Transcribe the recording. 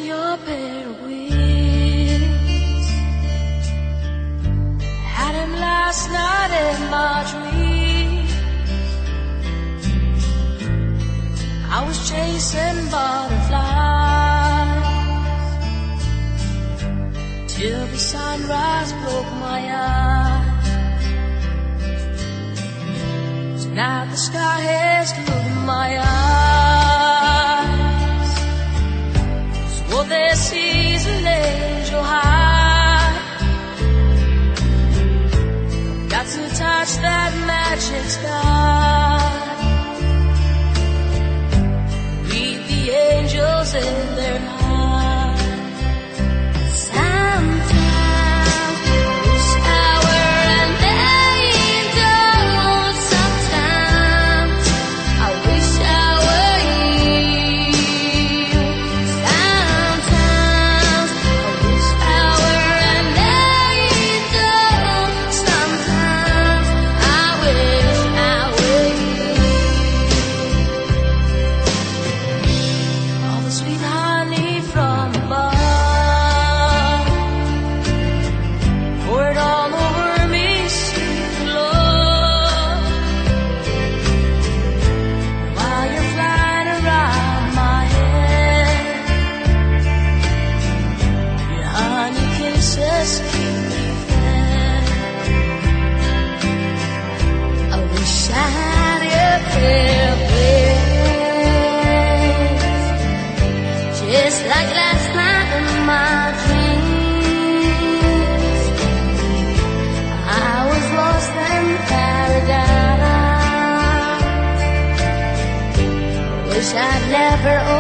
your pair of wings. Had him last night in my dream. I was chasing butterflies till the sunrise broke my eyes. Now the sky has glued my eyes. So there sees an angel high. Got to touch that magic sky. Read the angels in their eyes. Just like last night in my dreams, I was lost in paradise. Wish I'd never